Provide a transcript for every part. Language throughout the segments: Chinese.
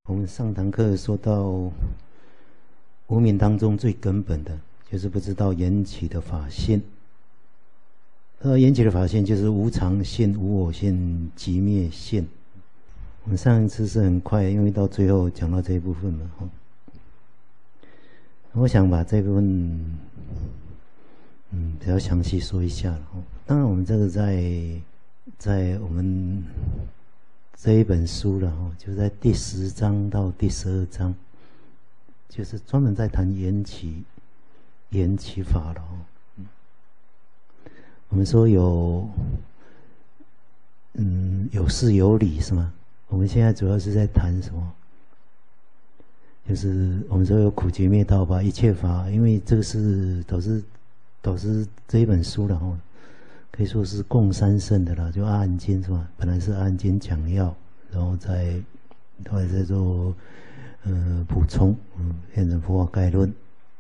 我们上堂课说到无明当中最根本的就是不知道缘起的法性。缘起的法性就是无常性、无我性、寂灭性。我们上一次是很快，因为到最后讲到这一部分嘛，我想把这部分比较详细说一下了。当然我们这个在我们这一本书了，就在第10章到第12章，就是专门在谈缘起法了。我们说有事有理是吗？我们现在主要是在谈什么？就是我们说有苦集灭道吧，一切法，因为这个是导师这一本书了，可以说是共三圣的啦，就阿含经是吧？本来是阿含经讲要，然后后来再做补充，变成佛法概论。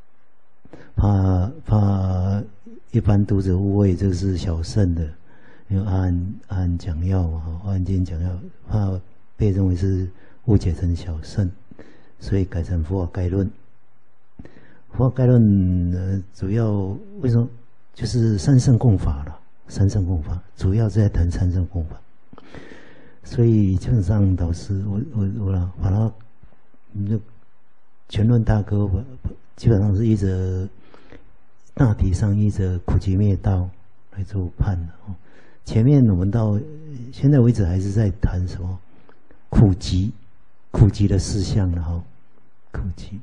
怕一般读者误会这是小圣的，因为阿含讲要嘛，阿含经讲要，怕被认为是误解成小圣，所以改成佛法概论。佛法概论主要为什么就是三圣共法了？三圣共法主要是在谈三圣共法，所以基本上导师我把它全论大纲基本上是依着大体上依着苦集灭道来做判的。前面我们到现在为止还是在谈什么苦集的事项了哈，苦集。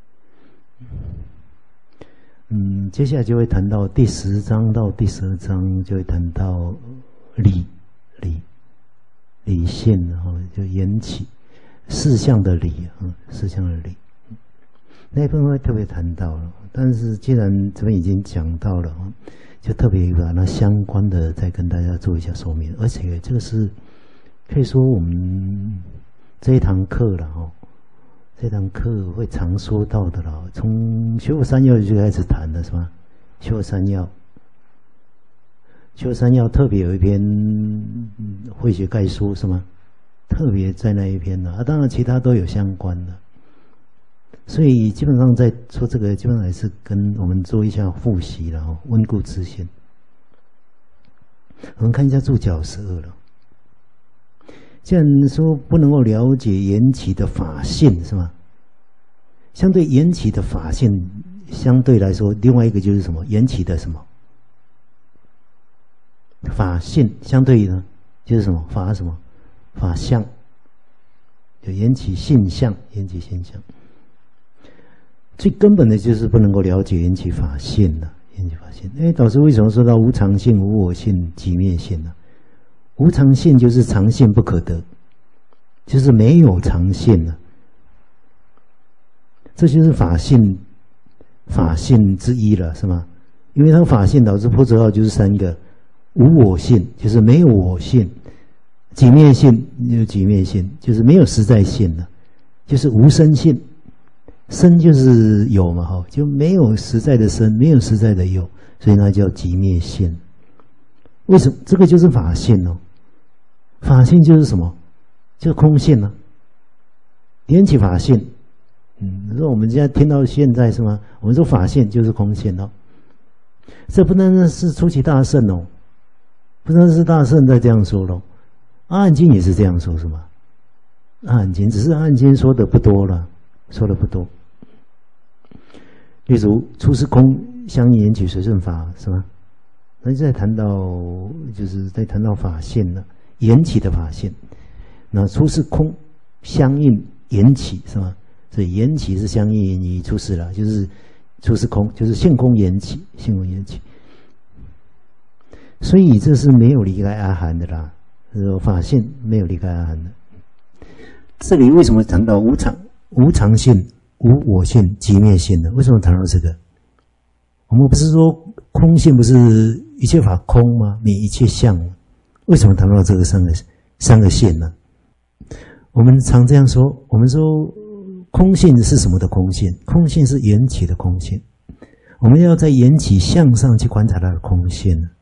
接下来就会谈到第10章到第12章，就会谈到理性，然后就缘起事项的理，事项的理那一部分会特别谈到了。但是既然这边已经讲到了，就特别把那相关的再跟大家做一下说明。而且这个是可以说我们这一堂课了，这堂课会常说到的了，从学佛三要就开始谈了是吧？学佛三要特别有一篇慧学概说是吗？特别在那一篇的当然其他都有相关的。所以基本上在说这个，基本上还是跟我们做一下复习了，温故知新。我们看一下注脚12了。既然说不能够了解缘起的法性是吗？相对缘起的法性，相对来说，另外一个就是什么？缘起的什么？法性相对呢，就是什么？法什么？法相。有缘起性相，缘起性相。最根本的就是不能够了解缘起法性了，缘起法性。导师为什么说到无常性、无我性、寂灭性呢？无常性就是常性不可得，就是没有常性了。这就是法性之一了，是吗？因为它法性导致破折号就是3个：无我性，就是没有我性；寂灭性，就是寂灭性，就是没有实在性了，就是无生性。生就是有嘛，就没有实在的生，没有实在的有，所以那叫寂灭性。为什么？这个就是法性哦。法性就是什么？就是空性啊。缘起法性，说我们现在听到现在是吗？我们说法性就是空性哦。这不单是出其大圣哦，不单是大圣在这样说咯。阿含经也是这样说，是吗？阿含经只是阿含经说的不多了。说的不多，例如出世空相应缘起随顺法是吗？那在谈到就是在谈到法性了，缘起的法性。那出世空相应缘起是吗？所以缘起是相应于出世了，就是出世空就是性空缘起，性空缘起。所以这是没有离开阿含的啦，法性没有离开阿含的。这里为什么谈到无常性、无我性、寂灭性呢？为什么谈到这个？我们不是说空性不是一切法空吗？灭一切相吗？为什么谈到这个三个性呢？我们常这样说，我们说空性是什么的空性？空性是缘起的空性。我们要在缘起相上去观察它的空性呢，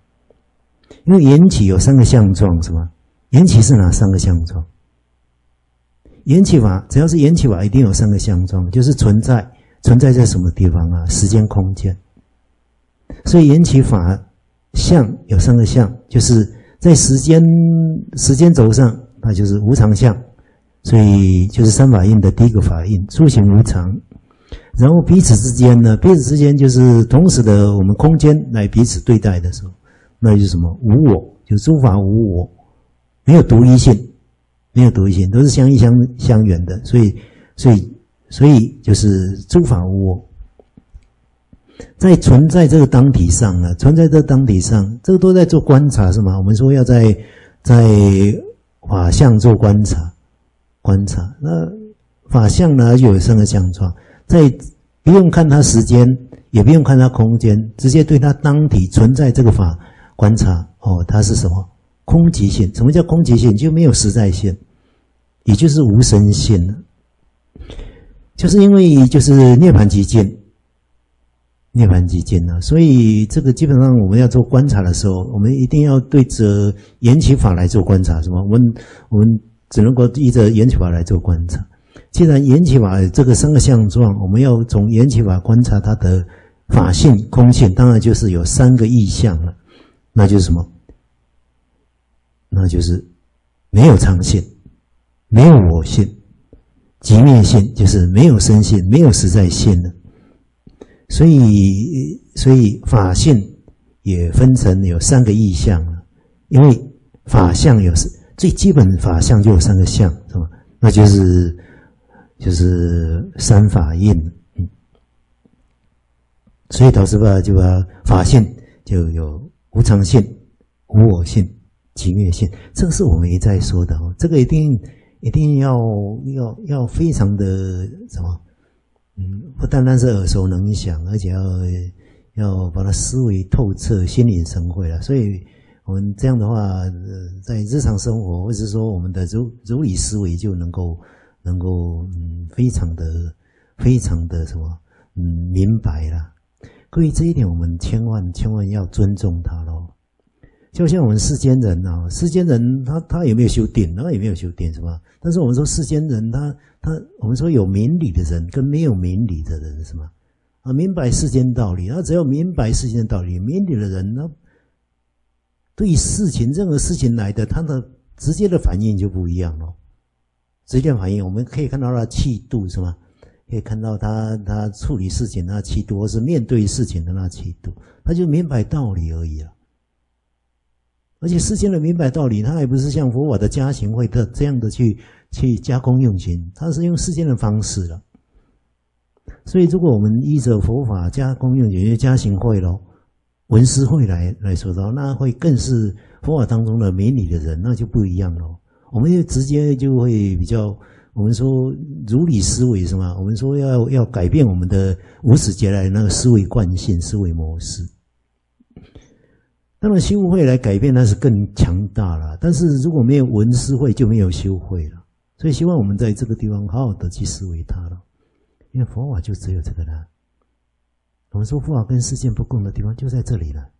因为缘起有3个相状是吗？缘起是哪3个相状？ 缘起法只要是缘起法，一定有三个相状，就是存在在什么地方啊？时间、空间。所以缘起法相有三个相，就是在时间轴上，它就是无常相，所以就是三法印的第一个法印，诸行无常。然后彼此之间呢，彼此之间就是同时的我们空间来彼此对待的时候，那就是什么？无我，就诸法无我，没有独一性，没有独一性，都是相依相远的，所以就是诸法无我。在存在这个当体上呢，存在这个当体上，这个都在做观察是吗？我们说要在法相做观察，那法相呢就有三个相状，在不用看它时间，也不用看它空间，直接对它当体存在这个法观察，它是什么？空寂性。什么叫空寂性？就没有实在性，也就是无生性了。就是因为就是涅槃极尽了，所以这个基本上我们要做观察的时候，我们一定要对着缘起法来做观察，是吗？我们只能够依着缘起法来做观察。既然缘起法这个三个相状，我们要从缘起法观察它的法性、空性，当然就是有三个意象了，那就是什么？那就是没有常性，没有我性，即灭性，就是没有生性，没有实在性了。所以法性也分成有三个意象了，因为法相有最基本法相就有三个相，是吧？那就是三法印。所以导师吧就把法性就有无常性、无我性、即灭性，这个是我们一再说的这个一定要非常的什么？不单单是耳熟能详，而且要把它思维透彻、心领神会了。所以我们这样的话，在日常生活，或者说我们的如理思维，就能够非常的什么明白啦。各位，这一点我们千万要尊重他咯。就像我们世间人啊，世间人他有没有修定？他也没有修定，是吧？但是我们说世间人我们说有明理的人跟没有明理的人是吗？明白世间道理，只要明白世间道理，明理的人呢，对于任何事情来的，他的直接的反应就不一样了。直接反应，我们可以看到他的气度是吗？可以看到他处理事情的气度，或是面对事情的那气度，他就明白道理而已了。而且世间的明白道理，他还不是像佛法的加行会的这样的去加工用行，他是用世间的方式了。所以如果我们依着佛法加工用行，加行会咯，文思会来说到，那会更是佛法当中的明理的人，那就不一样咯。我们就直接就会比较，我们说如理思维是吗？我们说要改变我们的无始劫来那个思维惯性、思维模式。当然修会来改变那是更强大了，但是如果没有文思会就没有修会了。所以希望我们在这个地方好好的去思维它了，因为佛法就只有这个了。我们说佛法跟世间不共的地方就在这里了。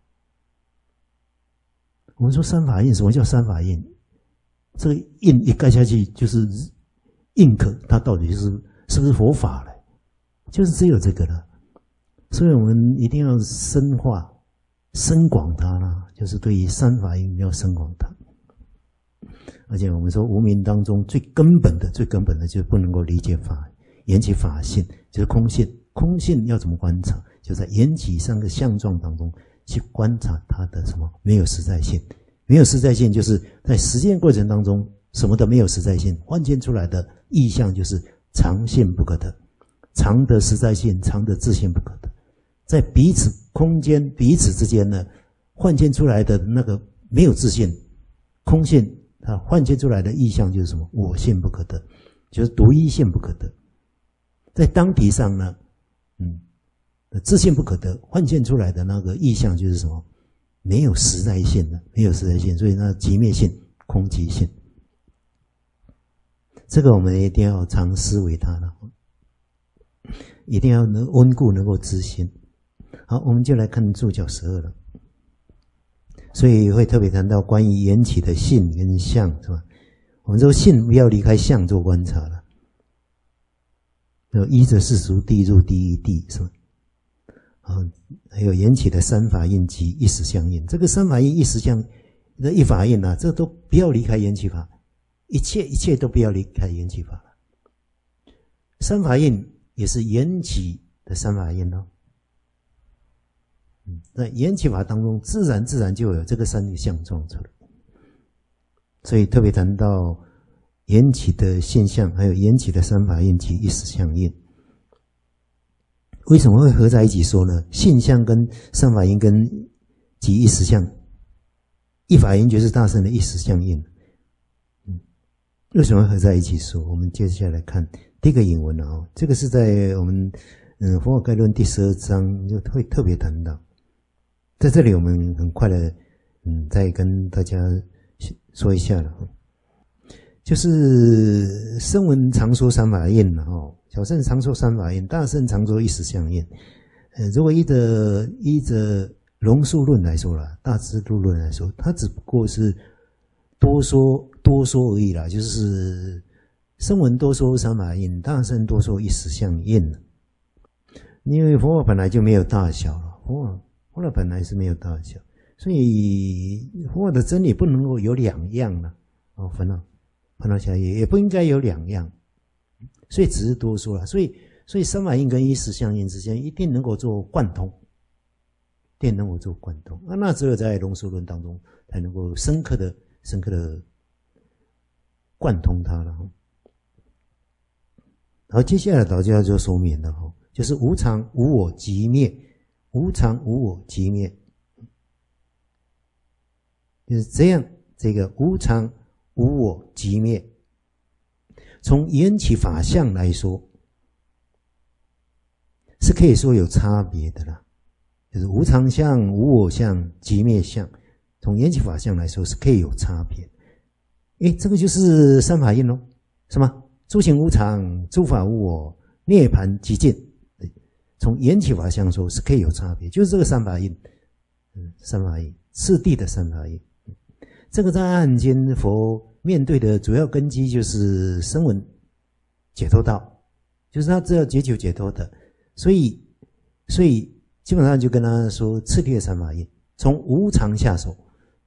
我们说三法印，什么叫三法印？这个印一盖下去就是印可，它到底是不是佛法了？就是只有这个了。所以我们一定要深化、深广它啦，就是对于三法印要深广它。而且我们说无明当中最根本的就是不能够理解法，缘起法性就是空性。空性要怎么观察？就在缘起三个相状当中去观察它的什么没有实在性。没有实在性就是在实践过程当中什么都没有实在性，幻现出来的意象就是常性不可得，常的实在性，常的自性不可得。在彼此空间彼此之间呢，幻现出来的那个没有自性空性，它幻现出来的意象就是什么？我性不可得，就是独一性不可得。在当体上呢，自性不可得，幻现出来的那个意象就是什么？没有实在性的，没有实在性，所以那即灭性、空寂性，这个我们一定要常思维它了，一定要能温故能够知新。好，我们就来看注脚12了。所以会特别谈到关于缘起的性跟相，是吧？ 我们说性不要离开相做观察了。依着世俗地入第一地是吧？还有缘起的三法印及一时相应，这个三法印、一时相的一法印啊，这都不要离开缘起法，一切都不要离开缘起法。三法印也是缘起的三法印哦。在缘起法当中，自然就有这个三个相状出来。所以特别谈到缘起的现象，还有缘起的三法印及一时相应。为什么会合在一起说呢？现象跟三法印跟及一时相，一法印就是大乘的一时相应。为什么会合在一起说？我们接下来看第一个引文啊，这个是在我们佛法概论第12章就会特别谈到。在这里我们很快的再跟大家说一下了，就是声闻常说三法印小乘常说三法印，大乘常说一时相应。如果依着龙树论来说啦，大智度论来说，它只不过是多说而已啦，就是声闻多说三法印，大乘多说一时相应。因为佛法本来就没有大小了，佛法本来是没有大小，所以佛法的真理不能够有两样了。分到下也不应该有两样，所以只是多说了。所以三法印跟一时相应之间一定能够做贯通，一定能够做贯通。那只有在龙树论当中才能够深刻的贯通它了。然后接下来道家就说明了，就是无常无我即灭，无常无我即灭，就是这样。这个无常无我即灭，从缘起法相来说，是可以说有差别的啦。就是无常相、无我相、即灭相，从缘起法相来说是可以有差别。这个就是三法印咯，是吗？诸行无常，诸法无我，涅槃寂静。从缘起法相说是可以有差别，就是这个三法印，三法印，次第的三法印。这个在阿含经佛面对的主要根基就是声闻解脱道，就是他只要解求解脱的，所以基本上就跟他说次第的三法印，从无常下手，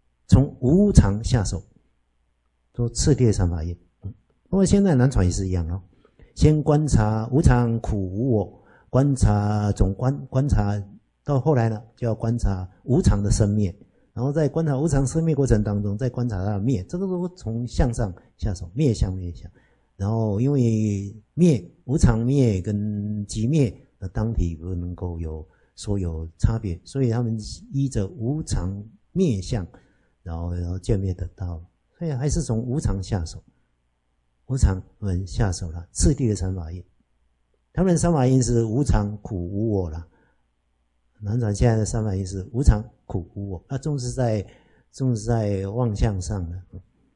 说次第的三法印。不过现在南传也是一样哦，先观察无常苦无我，观察观察到后来呢，就要观察无常的生灭。然后在观察无常生灭过程当中，再观察它的灭，这个都从相上下手，灭相。然后因为无常灭跟即灭的当体不能够有差别，所以他们依着无常灭相，然后见灭得到，所以还是从无常下手，下手了，次第的三法印。他们的三法印是无常苦无我了。南传现在的三法印是无常苦无我，重视在妄相上的，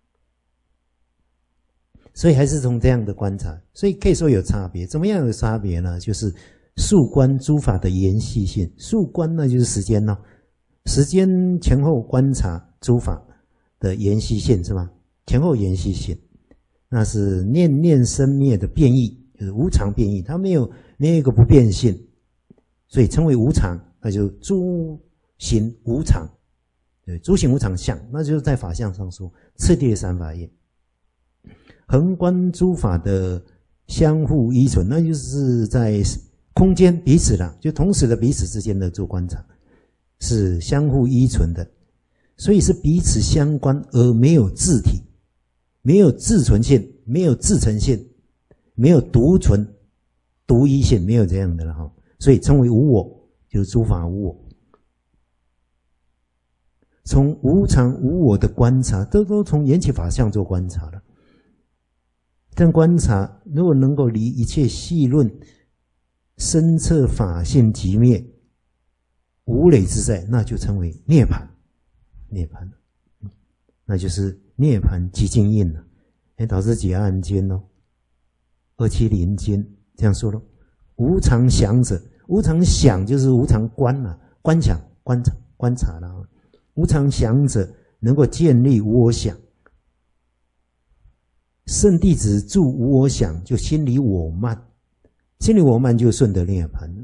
所以还是从这样的观察，所以可以说有差别。怎么样有差别呢？就是数观诸法的延续性，数观呢就是时间时间前后观察诸法的延续性是吗？前后延续性，那是念念生灭的变异，就是无常变异，它没有一个不变性，所以称为无常。那就诸行无常，对，诸行无常相，那就是在法相上说次第的三法印。横观诸法的相互依存，那就是在空间彼此啦，就同时的彼此之间的做观察，是相互依存的，所以是彼此相关而没有自体，没有自存性，没有自成性，没有独存独一性，没有这样的了哈，所以称为无我。就是诸法无我，从无常无我的观察，都从缘起法相做观察了。但观察如果能够离一切细论，深彻法性即灭，无累自在，那就称为涅槃。那就是涅槃寂静印了。导致解阿含经270经这样说咯，无常想者。无常想就是无常观观察了。无常想者能够建立无我想， 圣弟子住无我想，就心里我慢，心里我慢就顺得涅槃。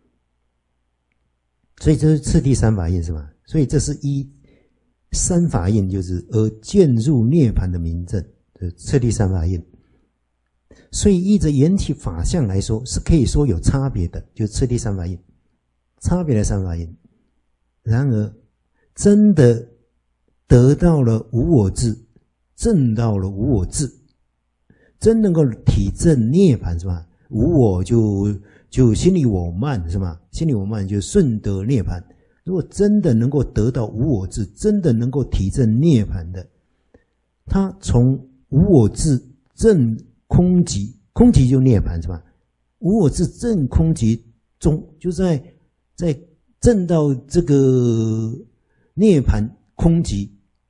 所以这是次第三法印是吧？所以这是依三法印，就是而渐入涅槃的明证，次第三法印。所以依着缘起法相来说，是可以说有差别的，就是次第三法印，差别的三法印。然而，真的得到了无我智，证到了无我智，真能够体证涅槃是吧？无我就心里我慢是吧？心里我慢就顺得涅槃。如果真的能够得到无我智，真的能够体证涅槃的，他从无我智证空寂，空寂就涅槃是吧？无我智证空寂中，就在证到这个涅槃空寂，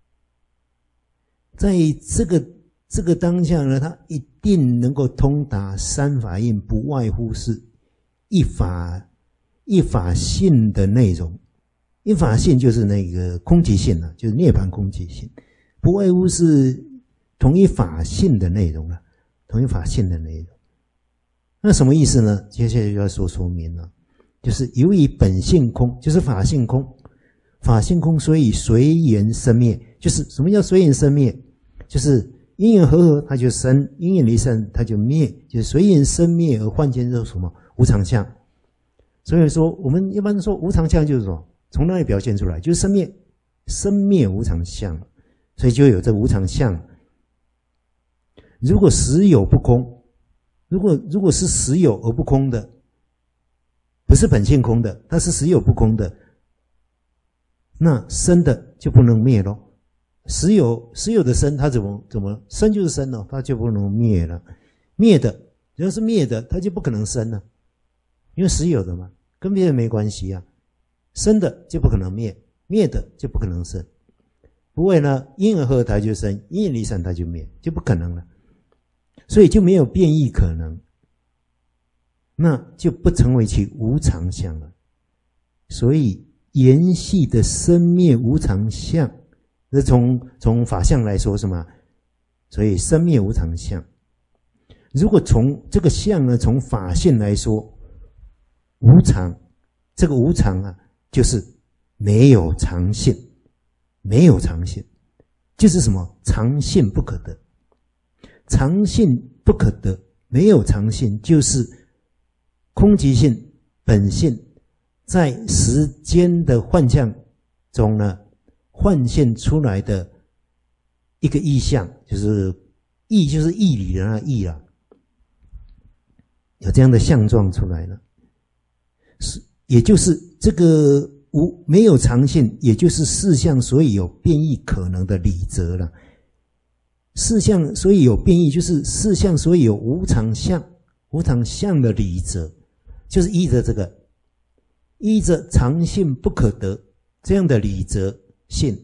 在这个当下呢，他一定能够通达三法印，不外乎是一法性的内容。一法性就是那个空寂性了，就是涅槃空寂性，不外乎是同一法性的内容了，同一法性的内容。那什么意思呢？接下来就要说明了，就是由于本性空，就是法性空，法性空，所以随缘生灭。就是什么叫随缘生灭？就是因缘和合它就生，因缘离散它就灭，就是随缘生灭而幻见出什么无常相。所以说我们一般说无常相就是什么？从哪里表现出来？就是生灭无常相，所以就有这无常相。如果实有不空，如果是实有而不空的，不是本性空的，它是实有不空的，那生的就不能灭咯。实有的生，它怎么生就是生了，它就不能灭了。灭的，只要是灭的，它就不可能生了，因为实有的嘛，跟别人没关系啊。生的就不可能灭，灭的就不可能生。不会呢，因而合它就生，因而离散它就灭，就不可能了。所以就没有变异可能，那就不成为其无常相了。所以缘系的生灭无常相，这从法相来说是吗？所以生灭无常相。如果从这个相呢，从法性来说，无常，这个无常啊，就是没有常性，没有常性，就是什么？常性不可得，常性不可得，没有常性，就是空寂性本性在时间的幻象中呢，幻现出来的一个意象，就是义，就是义理的那义啊，有这样的相状出来了。也就是这个没有常性，也就是事项所以有变异可能的理则了。事项所以有变异，就是事项所以有无常相，无常相的理则，就是依着这个，依着常性不可得这样的理则性，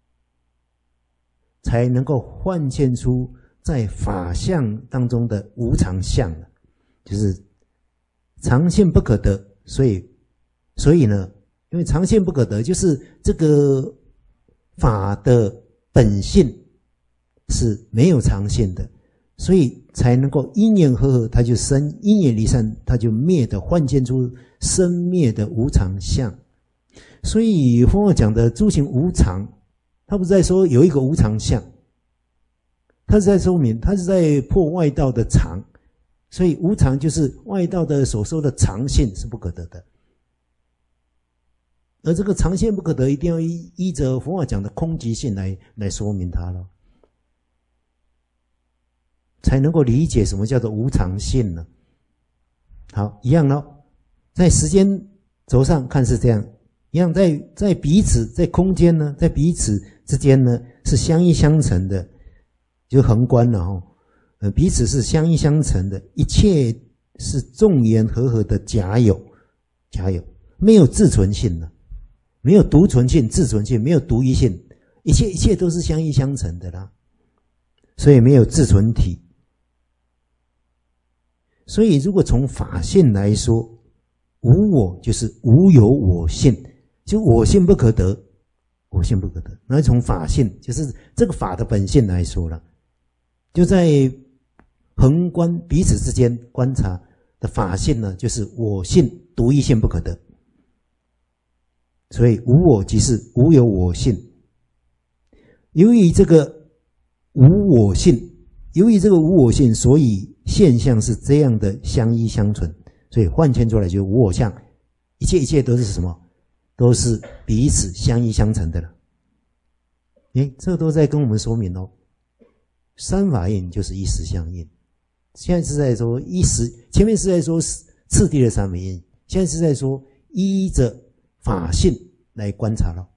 才能够幻现出在法相当中的无常相，就是常性不可得，所以呢，因为常性不可得，就是这个法的本性是没有常性的，所以才能够因缘和合它就生，因缘离散它就灭的，幻现出生灭的无常相。所以佛教讲的诸行无常，他不是在说有一个无常相，他是在说明，他是在破外道的常，所以无常就是外道的所说的常性是不可得的。而这个常性不可得，一定要依着佛法讲的空寂性来说明它了，才能够理解什么叫做无常性呢？好，一样咯，在时间轴上看是这样，一样在彼此在空间呢，在彼此之间呢是相依相成的，就横观了哦，彼此是相依相成的，一切是众缘和合的假有，没有自存性的。没有独存性、自存性，没有独一性，一切都是相依相成的啦，所以没有自存体。所以如果从法性来说，无我就是无有我性，就我性不可得，我性不可得。那从法性，就是这个法的本性来说了，就在横观彼此之间观察的法性呢，就是我性独一性不可得。所以无我即是无有我性。由于这个无我性，所以现象是这样的相依相存。所以换圈出来就是无我相，一切都是什么？都是彼此相依相成的了。这个都在跟我们说明哦。三法印就是一时相应。现在是在说一时，前面是在说次第的三法印，现在是在说依着法性来观察了。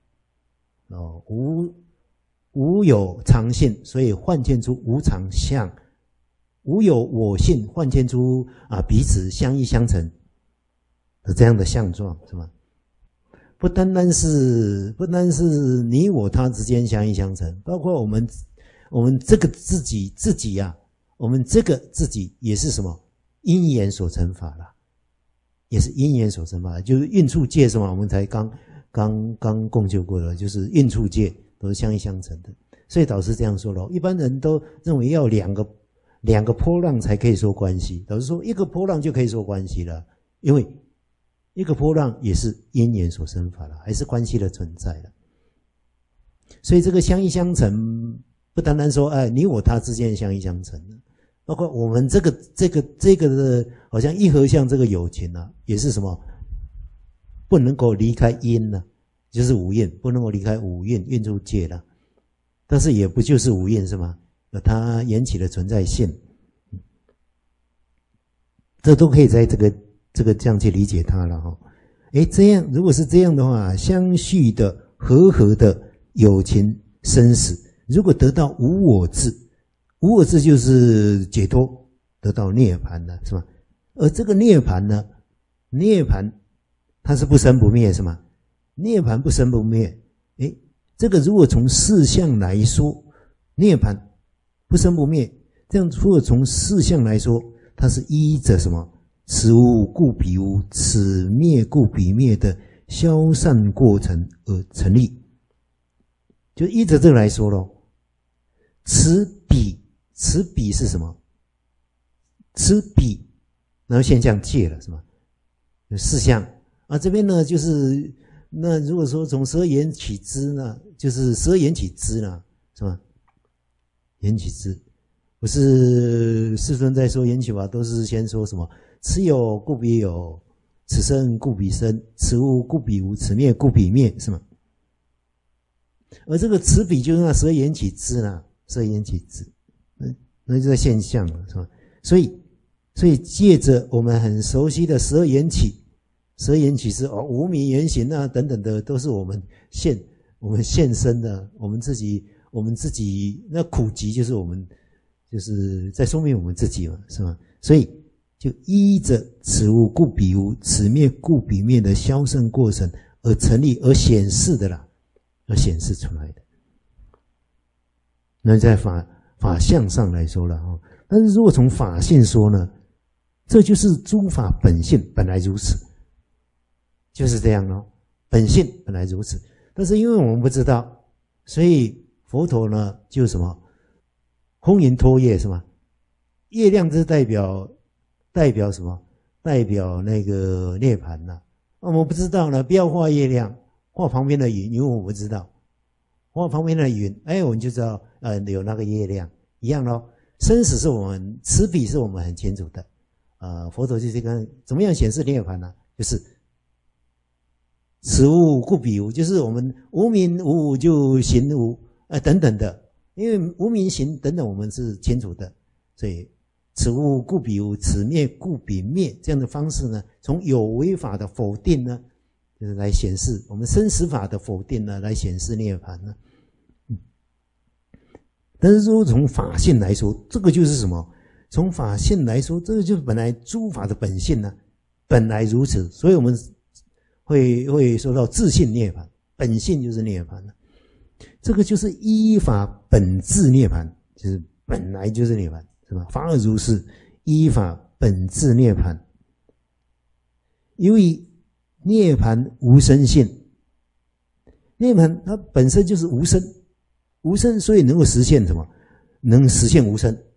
无有常性，所以幻现出无常相；无有我性，幻现出彼此相依相成的这样的相状，是吗？不单单是你我他之间相依相成，包括我们这个自己我们这个自己也是什么？因缘所成法啦，也是因缘所成法，就是运处界是吗？我们才刚共修过了，就是运处界都是相依相成的。所以导师这样说了，一般人都认为要两个波浪才可以说关系，导师说一个波浪就可以说关系了，因为一个波浪也是因缘所生法了，还是关系的存在了。所以这个相依相成，不单单说你我他之间相依相成，包括我们这个的，好像一合相这个有情也是什么？不能够离开因就是五蕴，不能够离开五蕴运处界了。但是也不就是五蕴是吗？有它缘起的存在性，这都可以在这个这样去理解它了哈。这样如果是这样的话，相续的和的有情生死，如果得到无我智，无我智就是解脱，得到涅槃了，是吗？而这个涅槃呢，涅槃它是不生不灭，是吗？涅槃不生不灭，这个如果从事相来说，涅槃不生不灭，这样如果从事相来说，它是依着什么？此无故彼无，此灭故彼灭的消散过程而成立，就依着这个来说咯。此彼是什么？此彼，然后现象界了，是吗？有事相这边呢，就是那如果说从十二缘起支呢，就是十二缘起支呢，是吧？缘起支，不是世尊在说缘起法，都是先说什么？此有故彼有，此生故彼生，此无故彼无，此灭故彼灭，是吗？而这个此彼就是那十二缘起支呢，十二缘起支，那就是现象了，是吧？所以借着我们很熟悉的十二缘起。十二缘起是无明缘行等等的，都是我们现身的，我们自己那苦集就是我们就是在说明我们自己嘛，是吗？所以就依着此无故彼无，此灭故彼灭的消散过程而成立而显示的啦，而显示出来的。那在法相上来说了但是如果从法性说呢，这就是诸法本性本来如此。就是这样本性本来如此，但是因为我们不知道，所以佛陀呢就什么空云托月是吗？月亮是代表什么？代表那个涅槃我们不知道呢，不要画月亮，画旁边的云，因为我们不知道，画旁边的云，我们就知道有那个月亮一样咯。生死是我们此彼是我们很清楚的佛陀就是跟怎么样显示涅槃呢？就是此无故彼无，就是我们无明无就行无等等的，因为无明行等等我们是清楚的，所以此无故彼无，此灭故彼灭这样的方式呢，从有为法的否定呢，就是来显示我们生死法的否定呢，来显示涅槃呢。但是说从法性来说，这个就是什么？从法性来说，这个就是本来诸法的本性呢，本来如此，所以我们会说到自性涅槃，本性就是涅槃了。这个就是依法本质涅槃，就是本来就是涅槃，是吧？法尔如是，依法本质涅槃。由于涅槃无生性，涅槃它本身就是无生，无生所以能够实现什么？能实现无生。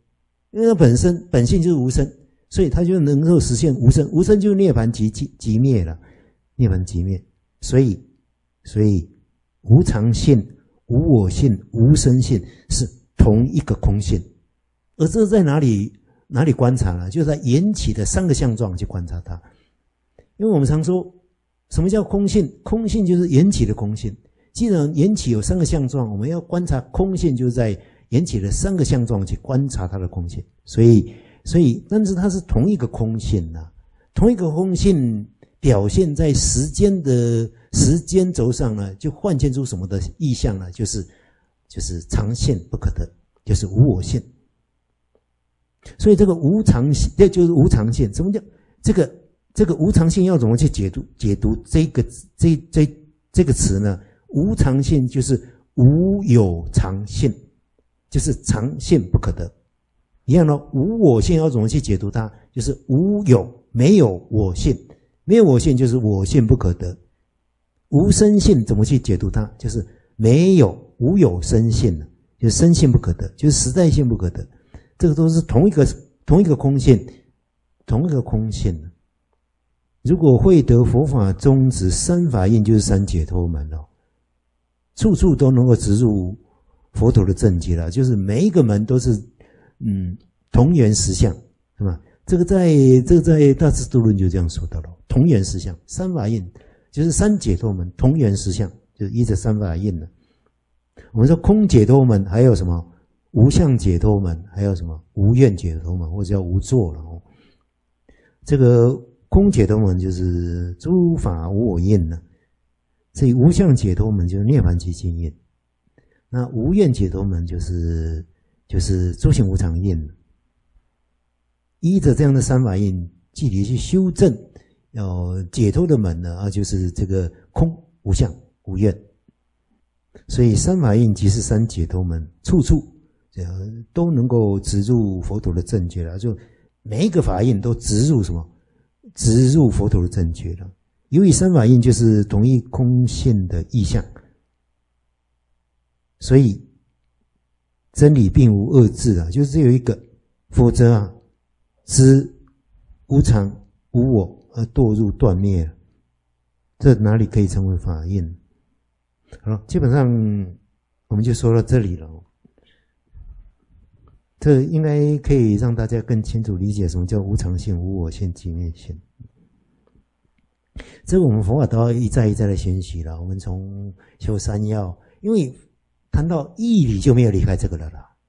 因为它本性就是无生，所以它就能够实现无生，无生就是涅槃即灭了，涅槃即灭。所以无常性、无我性、无生性是同一个空性，而这在哪里观察呢？就在缘起的三个相状去观察它。因为我们常说，什么叫空性？空性就是缘起的空性。既然缘起有三个相状，我们要观察空性，就是在缘起的三个相状去观察它的空性。所以，但是它是同一个空性啊，同一个空性表现在时间轴上呢，就幻现出什么的意象呢？就是常现不可得，就是无我性。所以这个无常性，这就是无常性。什么叫这个无常性？要怎么去解读这个词呢？无常性就是无有常性，就是常现不可得。一样的，无我性要怎么去解读它？就是无有，没有我性，没有我性就是我性不可得。无生性怎么去解读它？就是无有生性了，就是生性不可得，就是实在性不可得。这个都是同一个空性，同一个空性。如果会得佛法宗旨，三法印就是三解脱门了，处处都能够植入佛陀的正觉了，就是每一个门都是同源实相，是吧？这个在大智度论就这样说到了，同源实相，三法印就是三解脱门，同源实相就是依着三法印了。我们说空解脱门还有什么？无相解脱门，还有什么无愿解脱门，或者叫无作了哦。这个空解脱门就是诸法无我印了，所以无相解脱门就是涅槃寂静印。那无愿解脱门就是诸行无常印了。依着这样的三法印，具体去修正要解脱的门呢，就是这个空无相无愿。所以三法印即是三解脱门，处处都能够植入佛陀的正觉了，就每一个法印都植入什么？植入佛陀的正觉了。由于三法印就是同一空性的意象，所以真理并无二致啊，就是只有一个，否则知无常无我而堕入断灭了，这哪里可以成为法印？好了，基本上我们就说到这里了。这应该可以让大家更清楚理解什么叫无常性、无我性、寂灭性。这个我们佛法都要一再一再的学习了。我们从修三要，因为谈到义理就没有离开这个了啦。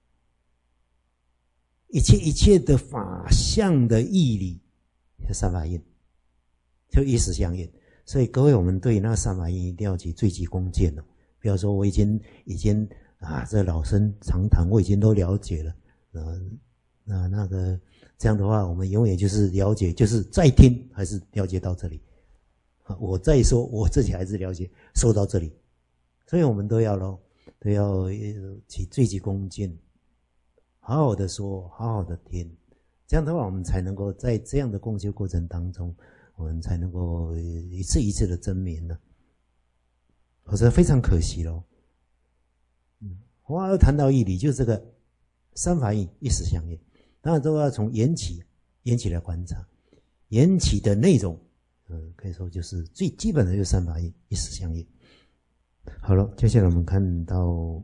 一切的法相的义理，就三法印，就一时相应。所以各位，我们对那三法印一定要去最极恭敬了。不要说我已经这老生常谈，我已经都了解了。那个这样的话，我们永远就是了解，就是再听还是了解到这里。我再说，我自己还是了解，说到这里。所以我们都要起最极恭敬，好好的说，好好的听。这样的话，我们才能够在这样的共修过程当中，我们才能够一次一次的证明呢。否则非常可惜咯。我要谈到义理，就是这个三法印一时相应，当然都要从缘起来观察，缘起的内容，可以说就是最基本的就是三法印一时相应。好了，接下来我们看到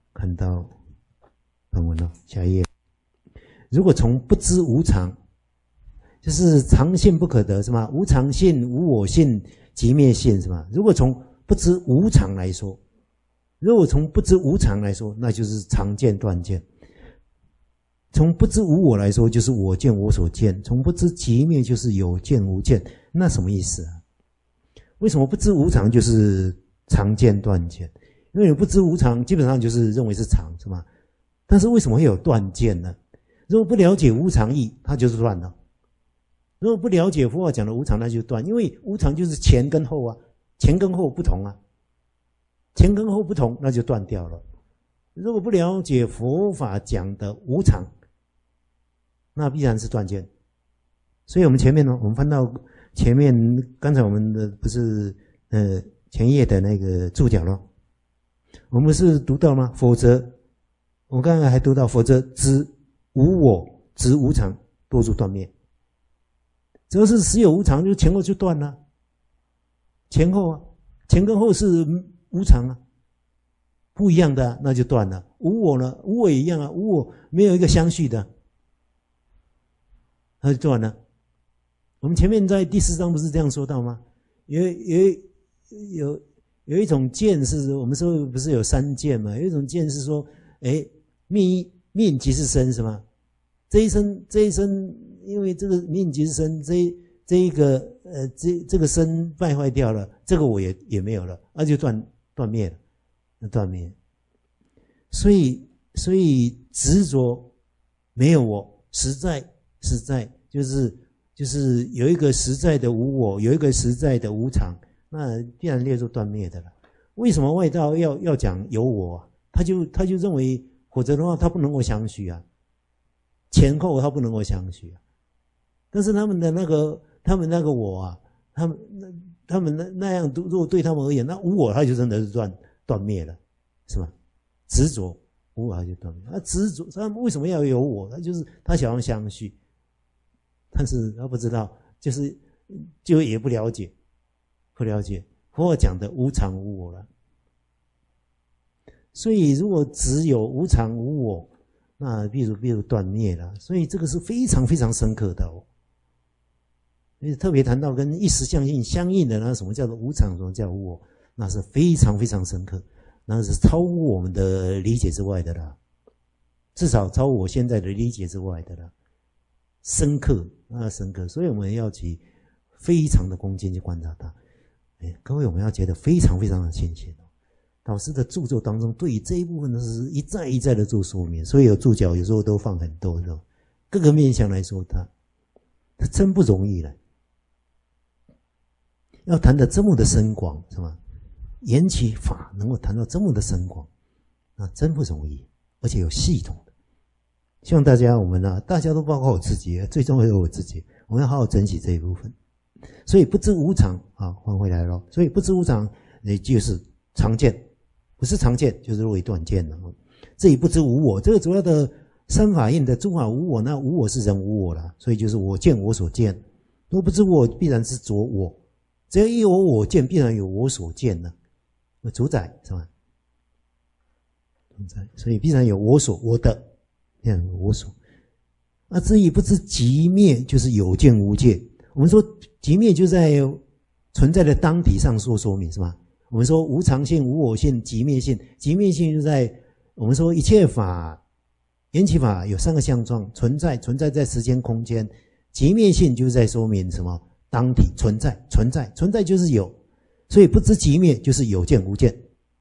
本文了，下一页。如果从不知无常，就是常性不可得，是吗？无常性、无我性、寂灭性，是吗？如果从不知无常来说，那就是常见断见。从不知无我来说，就是我见我所见；从不知寂灭，就是有见无见。那什么意思啊？为什么不知无常就是常见断见？因为你不知无常，基本上就是认为是常，是吗？但是为什么会有断见呢？如果不了解无常义，它就是断了。如果不了解佛法讲的无常，那就断，因为无常就是前跟后啊，前跟后不同啊，前跟后不同，那就断掉了。如果不了解佛法讲的无常，那必然是断见。所以我们前面呢，我们翻到前面，刚才我们的不是前页的那个注脚了，我们是读到吗？否则我刚才还读到，否则知无我执无常，多数断灭。只要是实有无常，就前后就断了。前后啊，前跟后是无常啊，不一样的啊，那就断了。无我呢，无我也一样啊，无我没有一个相续的，那就断了。我们前面在第4章不是这样说到吗？有一种见是我们说不是有3见吗？有一种见是说，命即是身是吗？这一生，因为这个命即是身，这个身败坏掉了，这个我也没有了，那就断灭了，那断灭。所以执着没有我，实在就是有一个实在的无我，有一个实在的无常，那必然列入断灭的了。为什么外道要讲有我啊？他就认为，否则的话他不能够相续啊，前后他不能够相续啊。但是他们那个我啊，他们那样，如果对他们而言，那无我他就真的是断灭了，是吧？执着无我他就断灭。他执着，他们为什么要有我？他想要相续。但是他不知道，就也不了解佛讲的无常无我了。所以如果只有无常无我，那比如断灭了。所以这个是非常非常深刻的哦。因为特别谈到跟一时相应的那什么叫做无常，什么叫无我，那是非常非常深刻，那是超乎我们的理解之外的啦，至少超乎我现在的理解之外的啦。深刻，所以我们要去非常的恭敬去观察它。各位，我们要觉得非常非常的庆幸哦。导师的著作当中，对于这一部分呢是一再一再的做说明，所以有注脚，有时候都放很多的，各个面向来说，它真不容易了。要谈得这么的深广，是吧？缘起法能够谈到这么的深广，那真不容易，而且有系统。希望我们大家都包括我自己，最重要的是我自己，我们要好好珍惜这一部分。所以不知无常啊，换回来了。所以不知无常，也就是常见，不是常见就是若为断见了。这里不知无我，这个主要的三法印的诸法无我，那无我是人无我了，所以就是我见我所见。若不知我，必然是着我。只要一有我见，必然有我所见呢，主宰是吧？主宰，所以必然有我所我的。我所至于不知即灭，就是有见无见。我们说即灭就在存在的当体上说明是吧？我们说无常性、无我性、即灭性。即灭性就在我们说一切法、缘起法有3个相状存在在时间空间。即灭性就是在说明什么？当体存在就是有，所以不知即灭就是有见无见。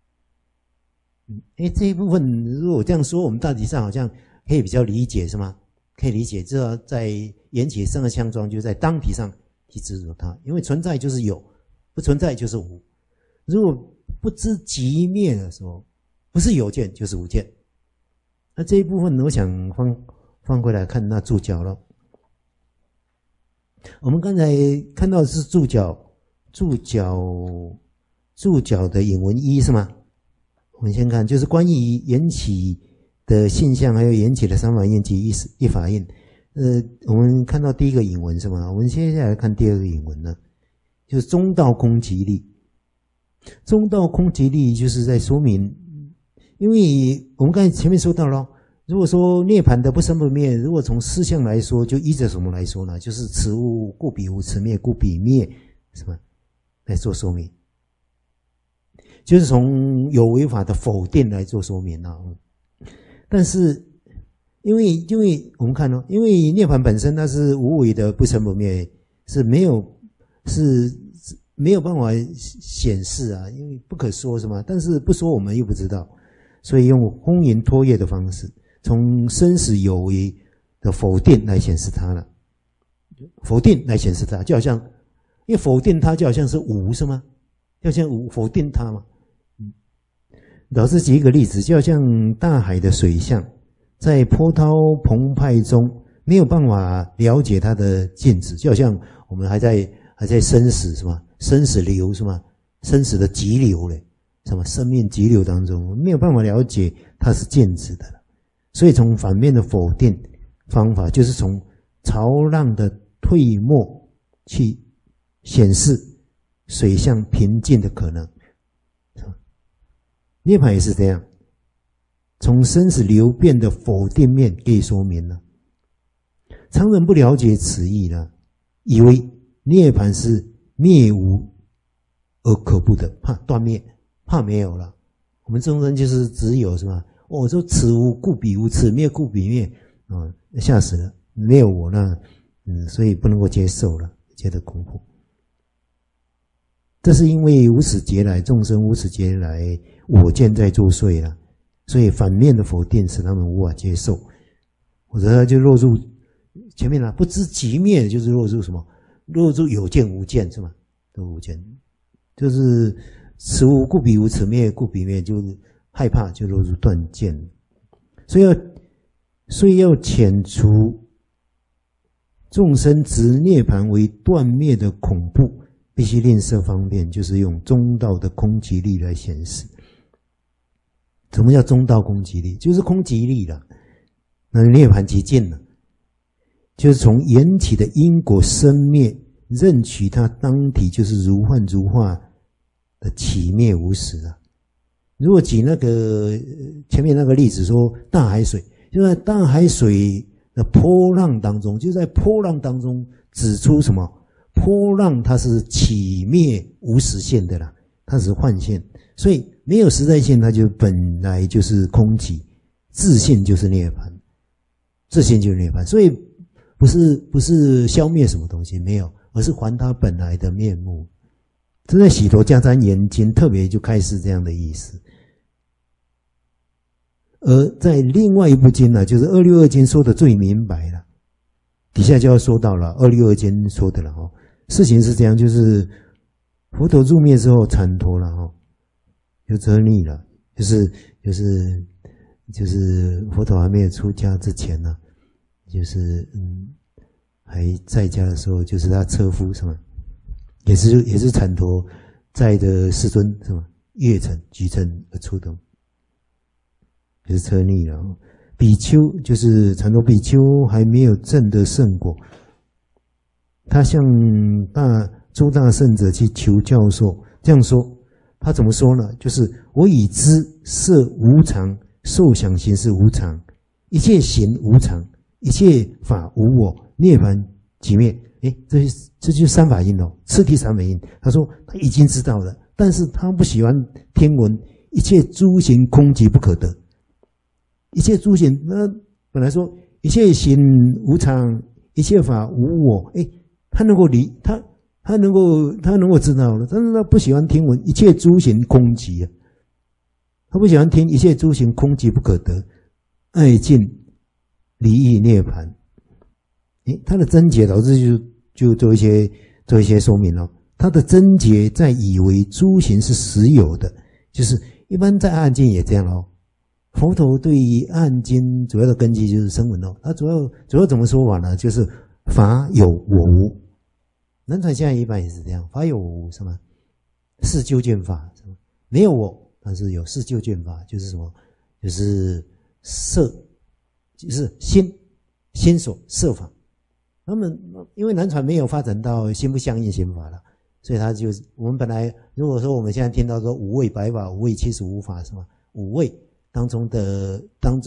这一部分如果这样说，我们大体上好像可以比较理解是吗？可以理解，至少在缘起3个相状，就在当体上去执着它，因为存在就是有，不存在就是无。如果不知即灭的时候，不是有见就是无见。那这一部分我想放回来看那注脚了。我们刚才看到的是注脚的引文1是吗？我们先看，就是关于缘起的现象，还有缘起的三法印及一法印。我们看到第一个引文是吗？我们接下来看第二个引文呢，就是中道空即立。中道空即立就是在说明，因为我们刚才前面说到了，如果说涅槃的不生不灭，如果从思想来说，就依着什么来说呢？就是此无故彼无，此灭故彼灭，是吧？来做说明，就是从有为法的否定来做说明啊。但是因为我们看因为涅槃本身它是无为的不生不灭，是没有办法显示啊，因为不可说是吗？但是不说我们又不知道，所以用空言托业的方式，从生死有为的否定来显示它了。否定来显示它，就好像因为否定它就好像是无是吗？就好像无否定它嘛。老师举一个例子，就好像大海的水象，在波涛澎湃中没有办法了解它的静止，就好像我们还在生死是吗？生死流是吗？生死的急流嘞，什么生命急流当中没有办法了解它是静止的了，所以从反面的否定方法，就是从潮浪的退没去显示水向平静的可能。涅槃也是这样，从生死流变的否定面给说明了。常人不了解此意呢，以为涅槃是灭无而可不得，怕断灭，怕没有了。我们众生就是只有是吧？我说此无故彼无，此灭故彼灭，吓死了！没有我那，所以不能够接受了，觉得恐怖。这是因为无始劫来众生无始劫来我见在作祟了，所以反面的否定使他们无法接受，或者他就落入前面不知即灭，就是落入什么？落入有见无见是吗？都无见，就是此无故彼无，此灭故彼灭，就是害怕就落入断见，所以要遣除众生执涅槃为断灭的恐怖，必须吝啬方便，就是用中道的空寂力来显示。什么叫中道空寂力？就是空寂力了。那涅槃即尽了，就是从缘起的因果生灭，认取它当体就是如幻如化的起灭无始啊。如果举那个前面那个例子说大海水，就在大海水的波浪当中，就在波浪当中指出什么？波浪它是起灭无实现的啦，它是幻现，所以没有实在性，它就本来就是空寂，自性就是涅槃，自性就是涅槃，所以不是消灭什么东西，没有，而是还它本来的面目。这在《洗头迦旃延经》特别就开示这样的意思。而在另外一部经呢，就是262经说的最明白了，底下就要说到了262经说的了哦。事情是这样，就是佛陀入灭之后参脱了哦，就遮逆了，就是佛陀还没有出家之前呢，就是还在家的时候，就是他车夫是吗？也是参脱在的世尊是吗？越城举城而出的。就是车逆了，比丘就是禅陀比丘还没有证得圣果，他向诸大圣者去求教授，这样说，他怎么说呢？就是我已知色无常，受想行识无常，一切行无常，一切法无我，涅槃即灭。这就是三法印哦，次第三昧印。他说他已经知道了，但是他不喜欢听闻一切诸行空寂不可得。一切诸行，那本来说一切行无常，一切法无我，他能够他能够知道了，但是他不喜欢听闻一切诸行空寂啊，他不喜欢听一切诸行空寂不可得，爱尽离异涅槃。他的症结导致就做一些说明了。他的症结在以为诸行是实有的，就是一般在暗经也这样咯。佛陀对于暗经主要的根基就是声闻哦，他主要怎么说法呢？就是法有我无。南传现在一般也是这样，法有我无是吗？是究竟法是吗？没有我，但是有是究竟法，就是什么？就是色，就是心所色法。那么因为南传没有发展到心不相应心法了，所以他就是我们本来如果说我们现在听到说五位百法、五位75法是吗？五位当中的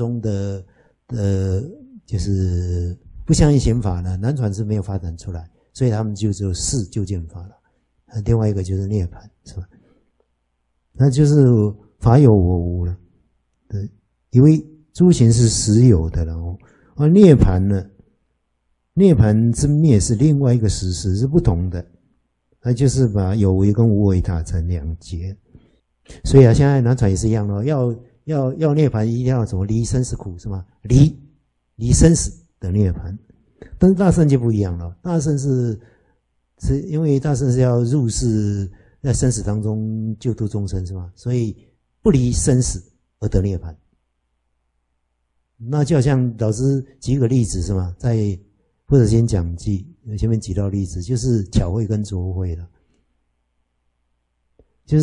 就是不相应行法呢，南传是没有发展出来，所以他们就只有四究竟法了。另外一个就是涅槃，是吧？那就是法有我无了，对，因为诸行是实有的了哦。而涅槃呢，涅槃之灭是另外一个实是不同的，那就是把有为跟无为打成两截。所以现在南传也是一样的，要涅槃一定要怎么离生死苦是吗？离生死的涅槃。但是大圣就不一样了，大圣是因为大圣是要入世，在生死当中救度众生是吗？所以不离生死而得涅槃。那就好像老师举个例子是吗？在《般若经讲记》前面举到例子，就是巧慧跟拙慧了，就是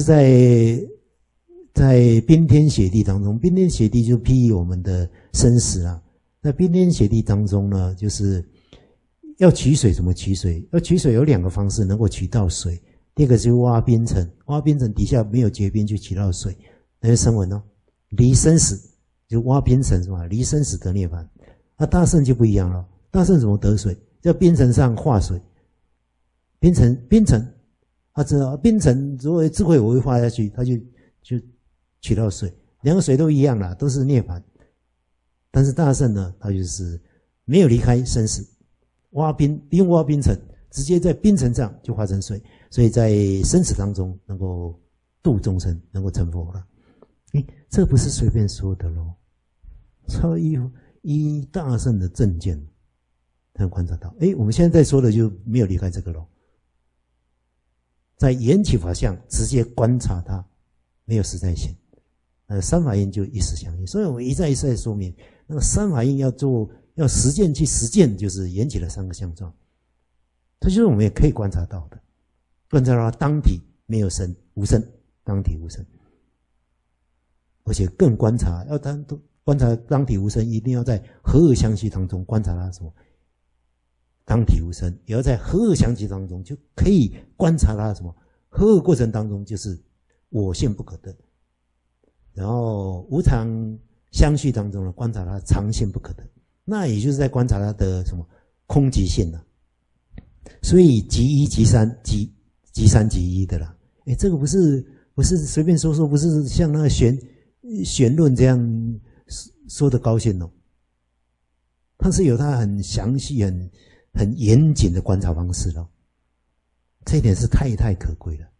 在冰天雪地当中，冰天雪地就譬喻我们的生死啊。 那冰天雪地当中呢，就是要取水，怎么取水？要取水有2个方式能够取到水。第一个就是挖冰层，挖冰层底下没有结冰就取到水，那就声闻哦。离生死就挖冰层是吧？离生死得涅槃。那大圣就不一样了，大圣怎么得水？在冰层上化水，冰层，他知道冰层作为智慧我会化下去，他就取到水，2个水都一样啦，都是涅槃。但是大圣呢，他就是没有离开生死，挖冰层，直接在冰层上就化成水，所以在生死当中能够度众生，能够成佛了。这不是随便说的咯，超依大圣的正见才能观察到。我们现在说的就没有离开这个咯，在缘起法相直接观察它，没有实在性。三法印就一时相应，所以我们一再说明，那个三法印要实践去实践，就是缘起的3个相状，这就是我们也可以观察到的，观察到当体没有生无生，当体无生，而且更观察观察当体无生，一定要在和合相续当中观察它什么当体无生，也要在和合相续当中就可以观察它什么和合过程当中就是我性不可得。然后无常相续当中呢，观察它常性不可得，那也就是在观察它的什么空即性了。所以即一即三，即三即一的啦。这个不是随便说，不是像那个玄论这样说的高兴哦。它是有它很详细、很严谨的观察方式咯。这一点是太可贵了。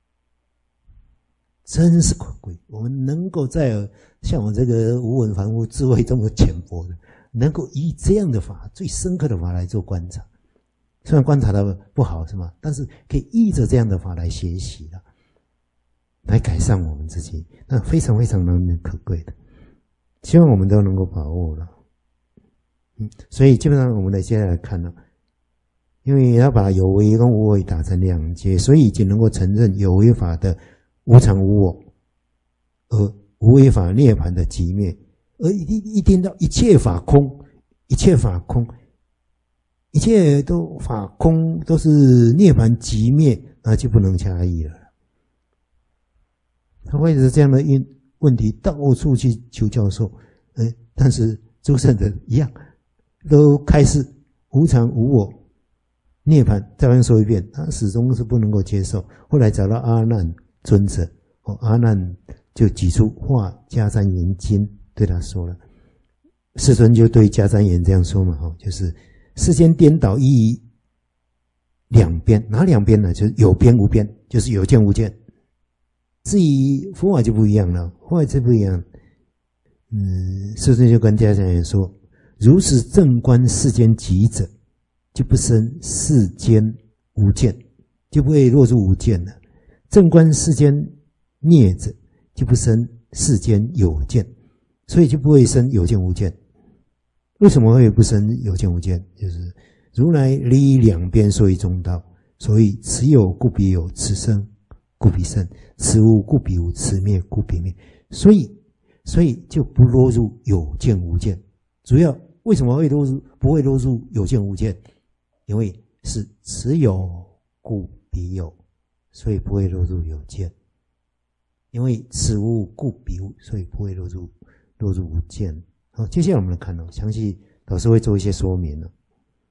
真是可贵，我们能够在像我这个无闻凡夫智慧这么浅薄的，能够以这样的法，最深刻的法来做观察。虽然观察的不好是吗？但是可以依着这样的法来学习了，来改善我们自己，那非常非常难能可贵的。希望我们都能够把握了。所以基本上我们接下来看了，因为要把有为跟无为打成2截，所以仅能够承认有为法的无常无我，而无为法涅槃的寂灭，而一听到一切法空，一切法空，一切都法空，都是涅槃寂灭，那就不能加以了。他会是这样的问题到处去求教授，但是诸圣者一样，都开示无常无我涅槃，再说一遍，他始终是不能够接受。后来找到阿难尊者，阿难就举出《化迦旃延经》对他说了，世尊就对迦旃延这样说嘛，就是世间颠倒依2边，哪2边呢？就是有边无边，就是有见无见。至于佛法就不一样了，佛法就不一样。世尊就跟迦旃延说，如是正观世间极者，就不生世间无见，就不会落入无见了。正观世间灭者，就不生世间有见，所以就不会生有见无见。为什么会不生有见无见？就是如来离2边，所以中道。所以此有故彼有，此生故彼生，此无故彼无，此灭故彼灭。所以就不落入有见无见。主要为什么不会落入有见无见？因为是此有故彼有，所以不会落入有见。因为此无故彼无，所以不会落入无见。好，接下来我们来看详细老师会做一些说明了。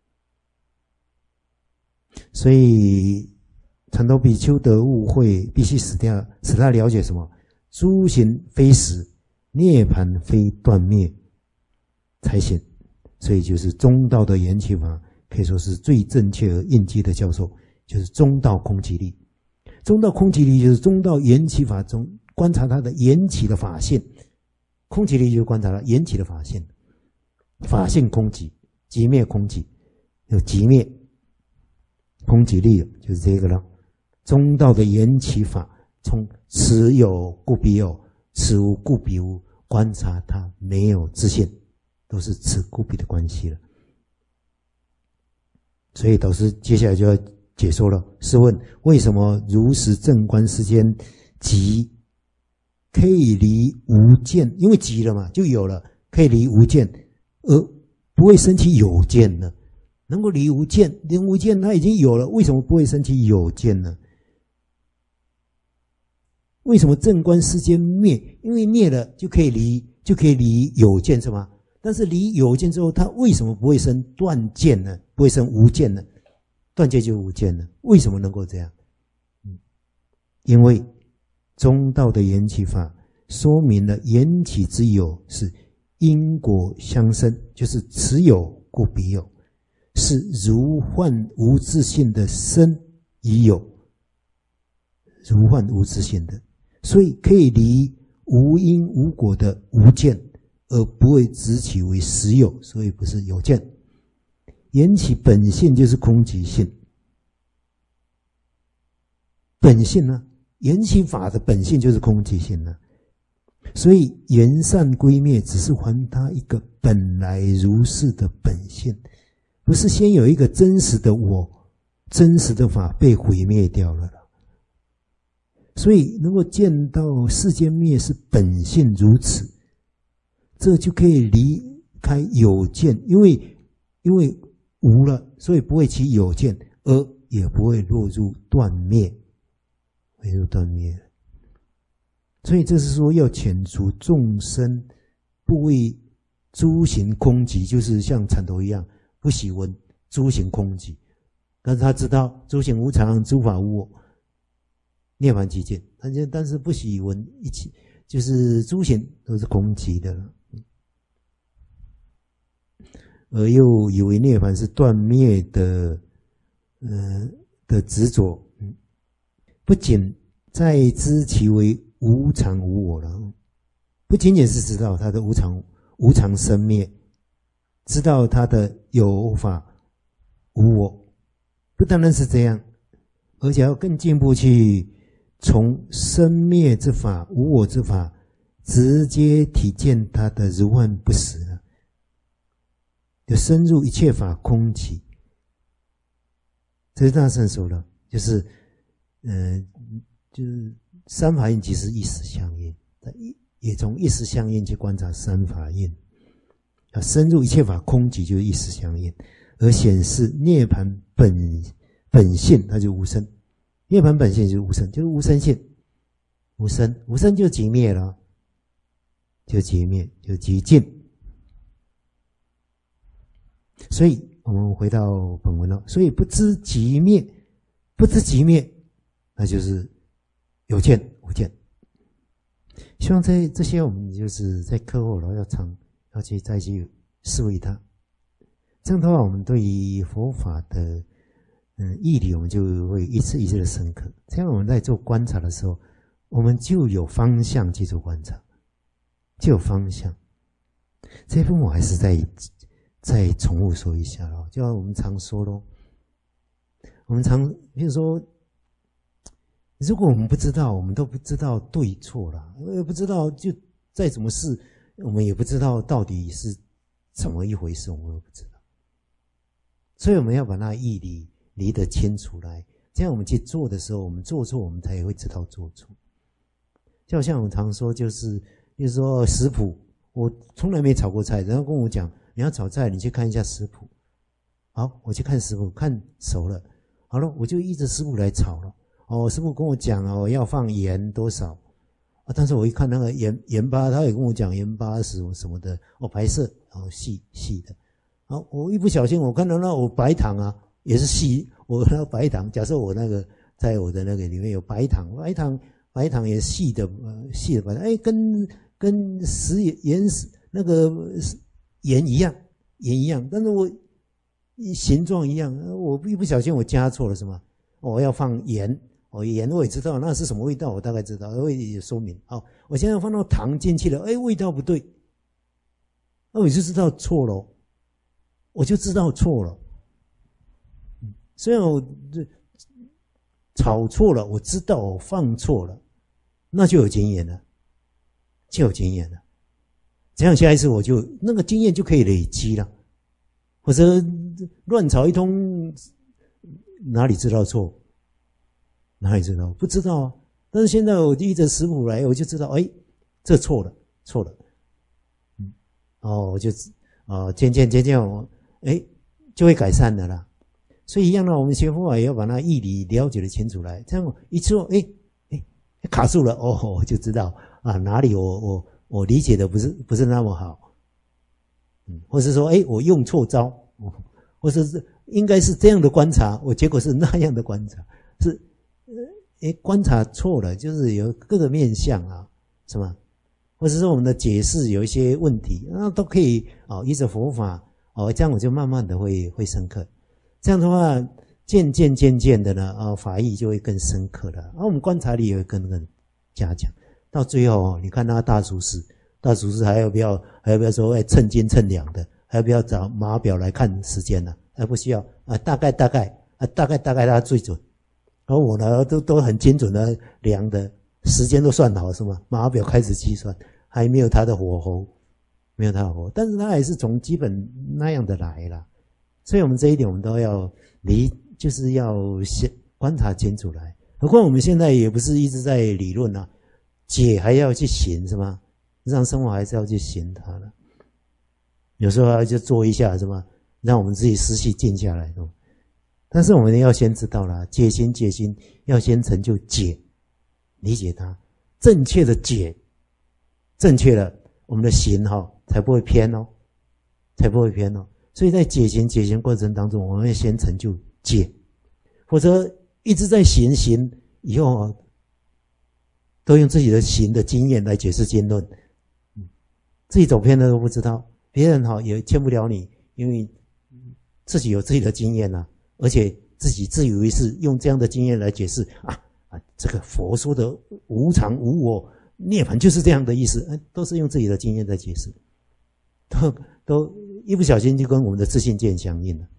所以禅陀比丘的误会必须使他了解什么？诸行非实，涅槃非断灭才行。所以就是中道的缘起法，可以说是最正确而应机的教授，就是中道空寂力。中道空寂力就是中道缘起法中观察它的缘起的法性，空寂力就是观察它缘起的法性，法性空寂，寂灭空寂，有寂灭空寂力就是这个了。中道的缘起法，从此有故彼有，此无故彼无，观察它没有自性，都是此故彼的关系了。所以导师接下来就要解说了。试问为什么如实正观世间即可以离无见？因为即了嘛，就有了，可以离无见，而不会升起有见呢？能够离无见，离无见它已经有了，为什么不会升起有见呢？为什么正观世间灭？因为灭了就可以离有见是吗？但是离有见之后，它为什么不会生断见呢？不会生无见呢？断见就无见了，为什么能够这样？因为中道的缘起法说明了缘起之有是因果相生，就是此有故彼有，是如幻无自性的生已有，如幻无自性的，所以可以离无因无果的无见，而不会执起为实有，所以不是有见。缘起本性就是空寂性，本性呢，缘起法的本性就是空寂性呢，所以缘散归灭只是还它一个本来如是的本性，不是先有一个真实的我，真实的法被毁灭掉了。所以能够见到世间灭是本性如此，这就可以离开有见，因为无了，所以不会起有见，而也不会落入断灭，会入断灭。所以这是说要遣除众生不为诸行空寂，就是像禅头一样不喜闻诸行空寂，但是他知道诸行无常，诸法无我，涅槃寂静，但是不喜闻一切，就是诸行都是空寂的了，而又以为涅槃是断灭的执着，不仅在知其为无常无我了，不仅仅是知道它的无常生灭，知道它的有法无我，不单单是这样，而且要更进一步去从生灭之法、无我之法，直接体见它的如幻不实了，就深入一切法空寂。这是大圣说了，就是三法印即是一时相应，也从一时相应去观察三法印，深入一切法空寂就是一时相应，而显示涅槃本性它就无生，涅槃本性就是无生，就是无生性，无生就寂灭了，就寂灭，就寂静。所以我们回到本文了，所以不知寂灭，那就是有见无见。希望在这些我们就是在课后了要去再去思维它，这样的话我们对于佛法的义理我们就会一次一次的深刻，这样我们在做观察的时候，我们就有方向去做观察，就有方向。这一部分我还是再重复说一下了，就像我们常说咯，比如说，如果我们不知道，我们都不知道对错啦，也不知道就再怎么试，我们也不知道到底是怎么一回事，我们都不知道。所以我们要把那义理离得清楚来，这样我们去做的时候，我们做错，我们才会知道做错。就好像我们常说，就是说食谱，我从来没炒过菜，然后跟我讲你要炒菜，你去看一下食谱。好，我去看食谱，看熟了，好了，我就依着食谱来炒了。师父跟我讲要放盐多少但是我一看那个盐巴，他也跟我讲盐巴是什么的白色细的。我一不小心我看到我白糖也是细，我那个白糖，假设我那个在我的那个里面有白糖也细的白糖，跟那个盐一样，但是我形状一样，我一不小心我加错了什么？我要放盐。盐我也知道那是什么味道，我大概知道，我也说明。我现在放到糖进去了，味道不对，我就知道错了，虽然我炒错了，我知道我放错了，那就有经验了，这样下一次我就那个经验就可以累积了，或者乱炒一通，哪里知道错？哪里知道？不知道啊！但是现在我依着食谱来，我就知道，这错了。 渐渐就会改善的啦。所以一样的，我们学佛法也要把那义理了解的清楚来，这样一做，卡住了，我就知道哪里我理解的不是那么好，或是说我用错招，或者是应该是这样的观察，我结果是那样的观察，是观察错了，就是有各个面向是吗？或者说我们的解释有一些问题，那都可以依着佛法这样我就慢慢的会深刻。这样的话，渐渐的呢，法义就会更深刻了。我们观察力也会更加强。到最后你看那个大厨师还要不要说称斤称两的，还要不要找码表来看时间呢？不需要大概他最准。而我呢都很精准的量的时间都算好是吗？码表开始计算，还没有他的火候，但是他还是从基本那样的来啦。所以我们这一点我们都要就是要先观察清楚来。何况我们现在也不是一直在理论解还要去行是吗？日常生活还是要去行它的。有时候要就做一下是吗？让我们自己思绪静下来。但是我们要先知道啦，解心要先成就解，理解它，正确的解，正确了，我们的行才不会偏所以在解行过程当中，我们要先成就解，否则一直在行以后都用自己的行的经验来解释经论，自己走偏了都不知道，别人也劝不了你，因为自己有自己的经验而且自己自以为是，用这样的经验来解释这个佛说的无常无我涅槃就是这样的意思，都是用自己的经验在解释，都一不小心就跟我们的自信见相应了。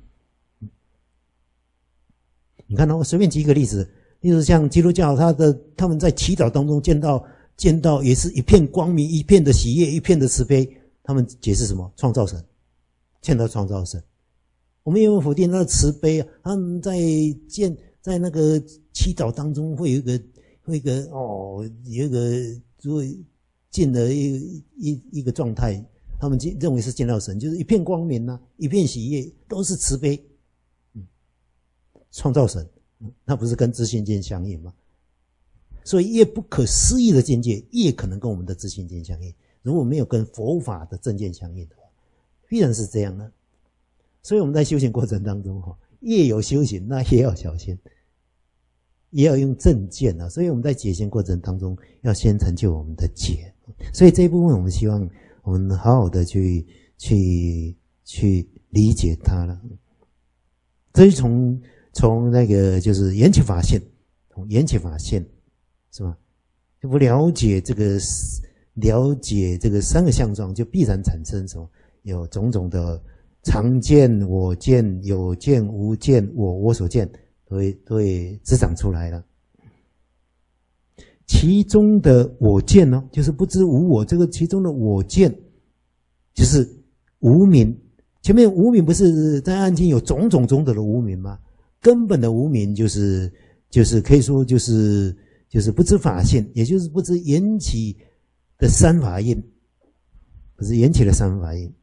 你看我随便举一个例子，例如像基督教他们在祈祷当中见到也是一片光明，一片的喜悦，一片的慈悲，他们解释什么？创造神，见到创造神。我们也有否定那个慈悲他们在那个祈祷当中会有一个如果进了一个状态，他们认为是见到神，就是一片光明一片喜悦，都是慈悲。创造神，那不是跟自信见相应吗？所以越不可思议的境界，越可能跟我们的自信见相应。如果没有跟佛法的正见相应的话，必然是这样的。所以我们在修行过程当中越有修行，那也要小心，也要用正见所以我们在解行过程当中要先成就我们的解。所以这一部分我们希望我们好好的去理解它了。这是从那个就是缘起法性，从缘起法性是吧？就不了解这个三个相状，就必然产生什么？有种种的常见、我见、有见、无见、我所见，都会滋长出来了。其中的我见就是不知无我，这个其中的我见就是无明。前面无明不是在暗经有种种的无明吗？根本的无明就是可以说就是不知法性，也就是不知缘起的三法印，不是缘起的三法印，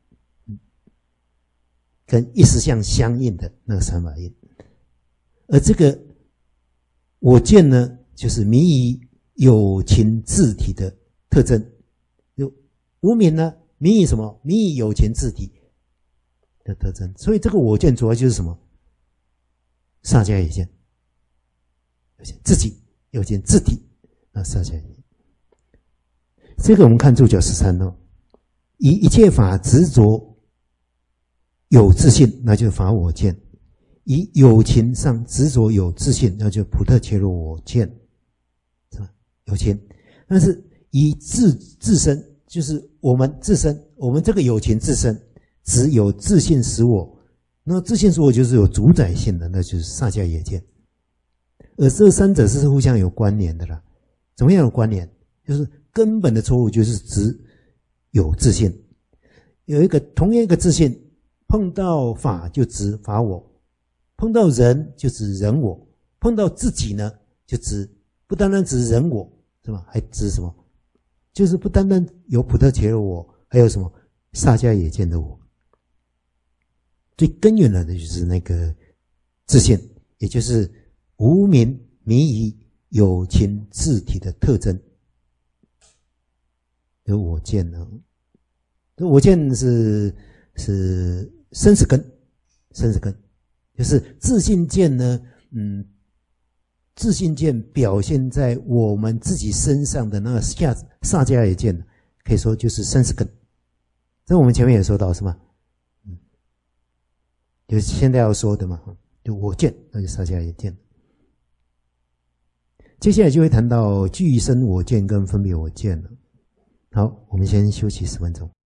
跟一时相相应的那个三法印。而这个我见呢，就是迷于有情自体的特征。无明呢，迷于什么？迷于有情自体的特征。所以这个我见主要就是什么？萨迦也见，自己有见自体，萨迦也见。这个我们看注脚13以一切法执着有自信，那就是法我见；以有情上执着有自信，那就普特伽罗我见，是吧？有情，但是以自身，就是我们自身，我们这个有情自身，只有自信使我。那自信使我就是有主宰性的，那就是萨迦也见。而这三者是互相有关联的啦。怎么样有关联？就是根本的错误就是只有自信，有同样一个自信，碰到法就指法我，碰到人就指人我，碰到自己呢就指不单单指人我，是吧？还指什么？就是不单单有普特伽罗我，还有什么萨迦也见的我。 最根源的就是那个自信，也就是无明迷疑有情自体的特征。有我见呢，我见是生死根，生死根就是自信见呢，自信见表现在我们自己身上的那个萨迦耶见，可以说就是生死根。这我们前面也说到是吗？就是现在要说的嘛，就我见，那就萨迦耶见。接下来就会谈到具身我见跟分别我见了。好，我们先休息10分钟。